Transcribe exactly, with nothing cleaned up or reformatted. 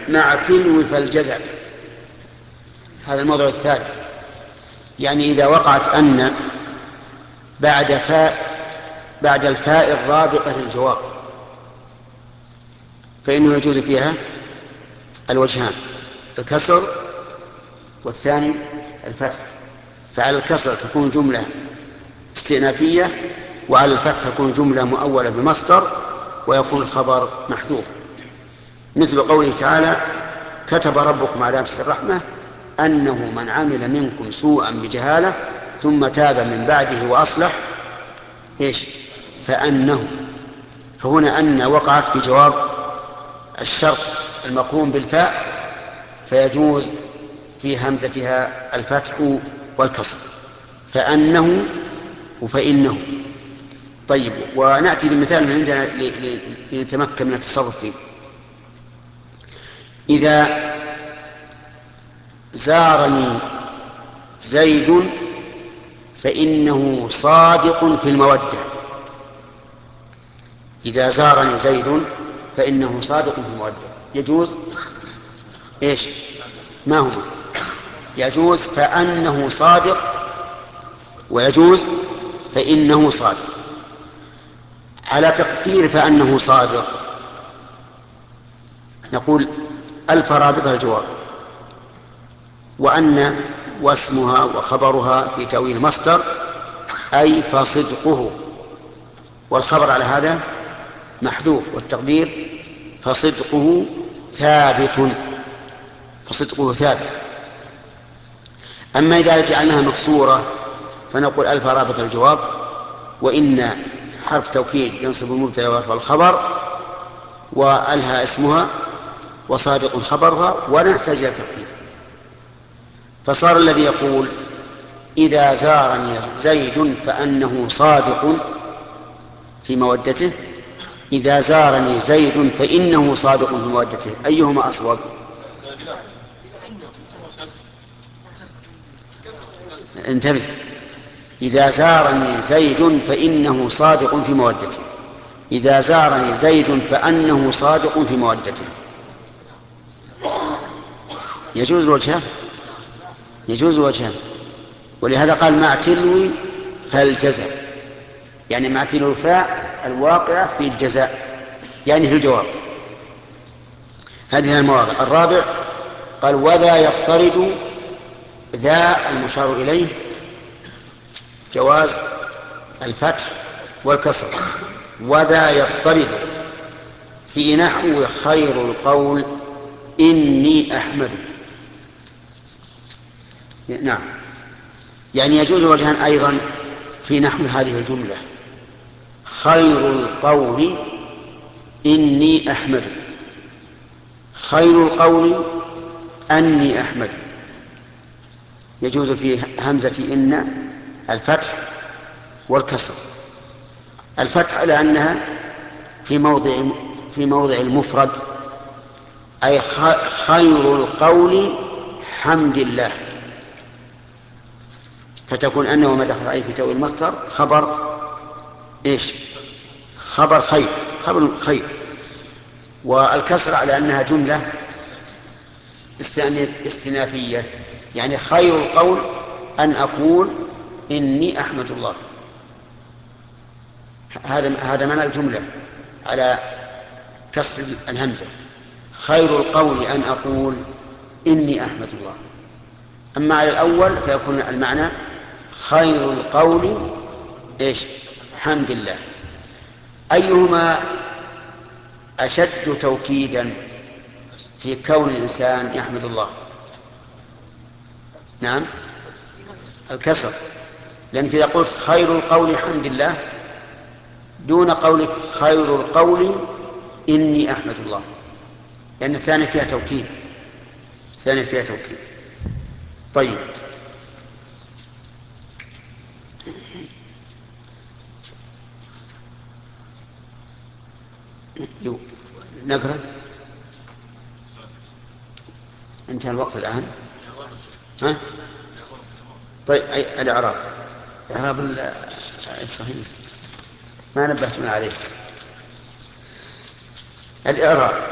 مع تلو فالجزع. هذا الموضوع الثالث. يعني إذا وقعت أن بعد فاء بعد الفاء الرابطة للجواب فإنه يجوز فيها الوجهان، الكسر والثاني الفتح. فعلى الكسر تكون جملة استئنافية، وعلى الفتح تكون جملة مؤولة بمصدر ويكون الخبر محذوف، مثل قوله تعالى: كتب ربكم على نفسه الرحمة أنه من عمل منكم سوءا بجهالة ثم تاب من بعده وأصلح إيش فأنه. فهنا أن وقعت في جواب الشرط المقرون بالفاء، فيجوز في همزتها الفتح والكسر، فأنه وفإنه. طيب، ونأتي بمثال من عندنا لنتمكن من التصرف فيه. إذا زارني زيد فإنه صادق في المودة. إذا زارني زيد فإنه صادق في المودة يجوز إيش ما هما؟ يجوز فأنه صادق، ويجوز فإنه صادق. على تقدير فأنه صادق نقول ألف رابطة الجواب، وأن واسمها وخبرها في تأويل مصدر أي فصدقه، والخبر على هذا محذوف، والتقدير فصدقه ثابت، فصدقه ثابت. أما إذا جعلناها مكسورة فنقول ألف رابط الجواب، وإن حرف توكيد ينصب المبتدأ ويرفع الخبر، وألها اسمها وصادق خبرها، ولا نحتاج إلى ترتيب. فصار الذي يقول إذا زارني زيد فأنه صادق في مودته، إذا زارني زيد فإنه صادق في مودته، أيهما أصوب؟ انتبه، إذا زارني زيد فإنه صادق في مودته، إذا زارني زيد فأنه صادق في مودته. يجوز الوجهان، يجوز الوجهان. ولهذا قال مع تلو فالجزاء، يعني مع تلو الفاء الواقعة في الجزاء، يعني في الجواب. هذه المواضع. الرابع قال وذا يضطرد، ذا المشار إليه جواز الفتح والكسر. وذا يضطرد في نحو خير القول إني أحمد. نعم، يعني يجوز الوجهان أيضا في نحو هذه الجملة: خير القول إني أحمد، خير القول أني أحمد. يجوز في همزة إن الفتح والكسر. الفتح على أنها في موضع في موضع المفرد، أي خير القول حمد الله، فتكون أنه وما دخل عليه في تأويل المصدر خبر إيش؟ خبر خير، خبر خير. والكسر على أنها جملة استنافية، يعني خير القول أن أقول إني أحمد الله. هذا هذا معنى الجملة على كسر الهمزة، خير القول أن أقول إني أحمد الله. أما على الأول فيكون المعنى خير القول إيش؟ حمد الله. أيهما أشد توكيدا في كون الإنسان يحمد الله؟ نعم، الكسر، لأنك إذا قلت خير القول حمد الله دون قولك خير القول إني أحمد الله، لأن الثانية فيها توكيد، الثانية فيها توكيد. طيب، نقرأ. انتهى الوقت الآن. ها؟ طيب، أي الإعراب؟ إعراب الصحيح ما نبهتنا عليه. الإعراب